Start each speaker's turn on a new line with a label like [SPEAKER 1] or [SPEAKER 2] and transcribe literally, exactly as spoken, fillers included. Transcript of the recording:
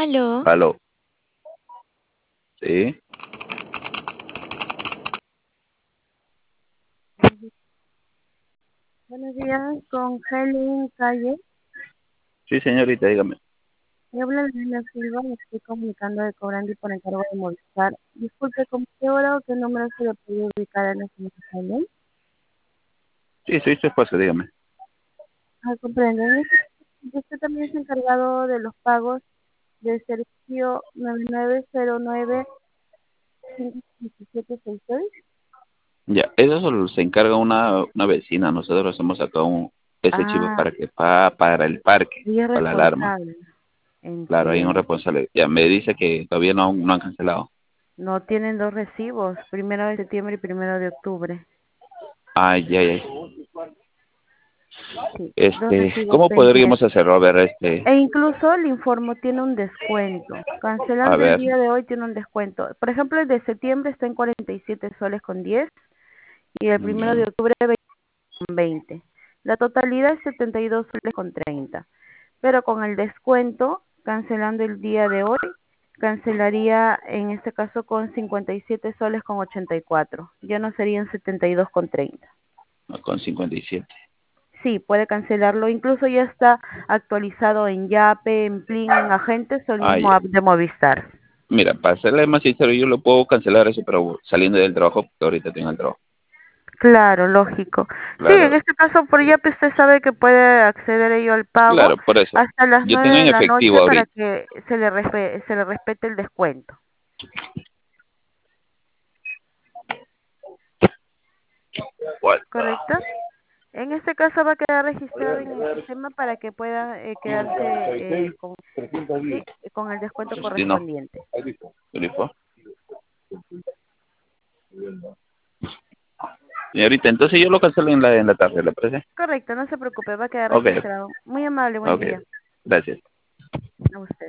[SPEAKER 1] Aló,
[SPEAKER 2] Aló, sí,
[SPEAKER 3] Buenos días, con Helen Calle.
[SPEAKER 2] sí señorita, dígame.
[SPEAKER 3] Me habla Elena Silva, me estoy comunicando de Cobrandi por encargo de Movistar. Disculpe, ¿con qué hora o qué número se le puede ubicar a la señora Helen?
[SPEAKER 2] Sí, soy su esposo, dígame.
[SPEAKER 3] Ah, comprendo. En este- Usted también es encargado de los pagos del servicio nueve nueve cero nueve cinco siete seis seis.
[SPEAKER 2] Ya, eso solo se encarga una, una vecina, nosotros hemos sacado un, ese chivo
[SPEAKER 3] Ah,
[SPEAKER 2] para que pa, para el parque,
[SPEAKER 3] ella es
[SPEAKER 2] para la alarma.
[SPEAKER 3] responsable.
[SPEAKER 2] Claro, hay un
[SPEAKER 3] Entiendo.
[SPEAKER 2] responsable. Ya, me dice que todavía no, no han cancelado.
[SPEAKER 3] No tienen dos recibos, primero de septiembre y primero de octubre.
[SPEAKER 2] Ay, ay, ay.
[SPEAKER 3] Sí, dos
[SPEAKER 2] Este,
[SPEAKER 3] recibos
[SPEAKER 2] ¿cómo
[SPEAKER 3] pendientes.
[SPEAKER 2] podríamos hacerlo? A ver, este,
[SPEAKER 3] E incluso le informo, tiene un descuento.
[SPEAKER 2] a
[SPEAKER 3] Cancelando el
[SPEAKER 2] ver,
[SPEAKER 3] día de hoy tiene un descuento. Por ejemplo, el de septiembre está en cuarenta y siete soles con diez y el primero de
[SPEAKER 2] ya,
[SPEAKER 3] octubre con veinte. La totalidad es setenta y dos soles con treinta. Pero con el descuento, cancelando el día de hoy, cancelaría en este caso con cincuenta y siete soles con ochenta y cuatro. Ya no serían setenta y dos con treinta.
[SPEAKER 2] con cincuenta y siete.
[SPEAKER 3] Sí, puede cancelarlo. Incluso ya está actualizado en Yape, en Plin, en Agentes o el
[SPEAKER 2] Ay,
[SPEAKER 3] mismo app de Movistar.
[SPEAKER 2] mira, para serle más sincero, yo lo puedo cancelar eso, pero saliendo del trabajo, porque ahorita tengo el trabajo.
[SPEAKER 3] Claro, lógico. Sí, en
[SPEAKER 2] Claro,
[SPEAKER 3] este caso por Yape usted sabe que puede acceder ello al pago
[SPEAKER 2] claro, por eso.
[SPEAKER 3] hasta las
[SPEAKER 2] Yo
[SPEAKER 3] nueve
[SPEAKER 2] tengo
[SPEAKER 3] de
[SPEAKER 2] en
[SPEAKER 3] la
[SPEAKER 2] efectivo
[SPEAKER 3] noche para
[SPEAKER 2] ahorita.
[SPEAKER 3] que se le respe- se le respete el descuento.
[SPEAKER 2] ¿Cuál?
[SPEAKER 3] ¿Correcto? En este caso va a quedar registrado en el sistema para que pueda eh, quedarse eh, con, sí, con el descuento
[SPEAKER 2] Sí, no.
[SPEAKER 3] correspondiente.
[SPEAKER 2] ¿Listo? Señorita, entonces yo lo cancelo en la, en la tarde, ¿le parece?
[SPEAKER 3] Correcto, no se preocupe, va a quedar
[SPEAKER 2] Ok,
[SPEAKER 3] registrado. Muy amable, buen
[SPEAKER 2] ok.
[SPEAKER 3] día
[SPEAKER 2] Gracias.
[SPEAKER 3] a usted.